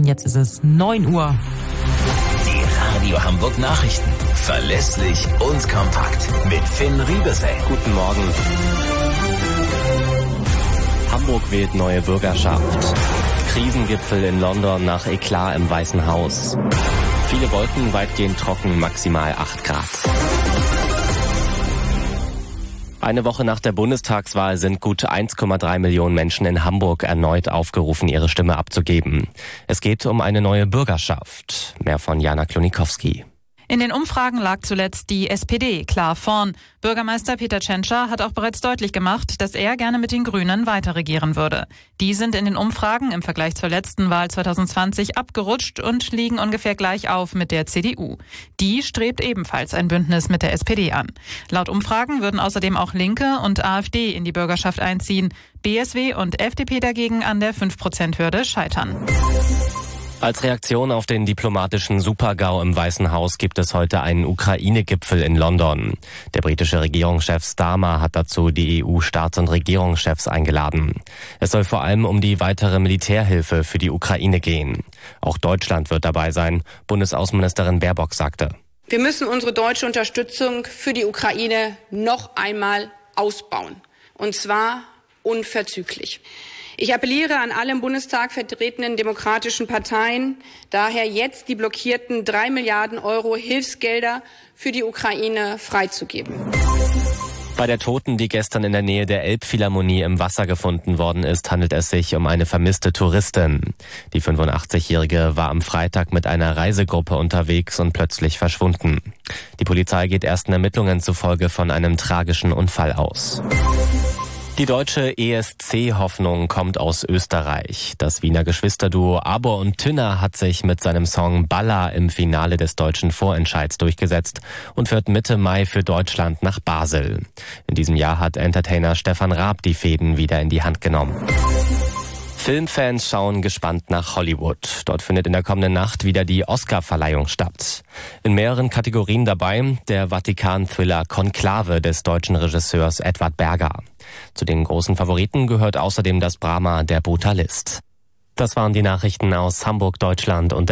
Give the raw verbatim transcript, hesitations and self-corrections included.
und jetzt ist es neun Uhr. Die Radio Hamburg Nachrichten. Verlässlich und kompakt. Mit Finn Riebesell. Guten Morgen. Hamburg wählt neue Bürgerschaft. Krisengipfel in London nach Eklat im Weißen Haus. Viele Wolken, weitgehend trocken, maximal acht Grad. Eine Woche nach der Bundestagswahl sind gut eins Komma drei Millionen Menschen in Hamburg erneut aufgerufen, ihre Stimme abzugeben. Es geht um eine neue Bürgerschaft. Mehr von Jana Klonikowski. In den Umfragen lag zuletzt die S P D klar vorn. Bürgermeister Peter Tschentscher hat auch bereits deutlich gemacht, dass er gerne mit den Grünen weiter regieren würde. Die sind in den Umfragen im Vergleich zur letzten Wahl zwanzig zwanzig abgerutscht und liegen ungefähr gleich auf mit der C D U. Die strebt ebenfalls ein Bündnis mit der S P D an. Laut Umfragen würden außerdem auch Linke und AfD in die Bürgerschaft einziehen. B S W und F D P dagegen an der fünf Prozent Hürde scheitern. Als Reaktion auf den diplomatischen Super-GAU im Weißen Haus gibt es heute einen Ukraine-Gipfel in London. Der britische Regierungschef Starmer hat dazu die E U-Staats- und Regierungschefs eingeladen. Es soll vor allem um die weitere Militärhilfe für die Ukraine gehen. Auch Deutschland wird dabei sein, Bundesaußenministerin Baerbock sagte. Wir müssen unsere deutsche Unterstützung für die Ukraine noch einmal ausbauen. Und zwar unverzüglich. Ich appelliere an alle im Bundestag vertretenen demokratischen Parteien, daher jetzt die blockierten drei Milliarden Euro Hilfsgelder für die Ukraine freizugeben. Bei der Toten, die gestern in der Nähe der Elbphilharmonie im Wasser gefunden worden ist, handelt es sich um eine vermisste Touristin. Die fünfundachtzigjährige war am Freitag mit einer Reisegruppe unterwegs und plötzlich verschwunden. Die Polizei geht ersten Ermittlungen zufolge von einem tragischen Unfall aus. Die deutsche E S C-Hoffnung kommt aus Österreich. Das Wiener Geschwisterduo Abor und Tünner hat sich mit seinem Song Balla im Finale des deutschen Vorentscheids durchgesetzt und fährt Mitte Mai für Deutschland nach Basel. In diesem Jahr hat Entertainer Stefan Raab die Fäden wieder in die Hand genommen. Filmfans schauen gespannt nach Hollywood. Dort findet in der kommenden Nacht wieder die Oscar-Verleihung statt. In mehreren Kategorien dabei der Vatikan-Thriller Konklave des deutschen Regisseurs Edward Berger. Zu den großen Favoriten gehört außerdem das Drama Der Brutalist. Das waren die Nachrichten aus Hamburg, Deutschland und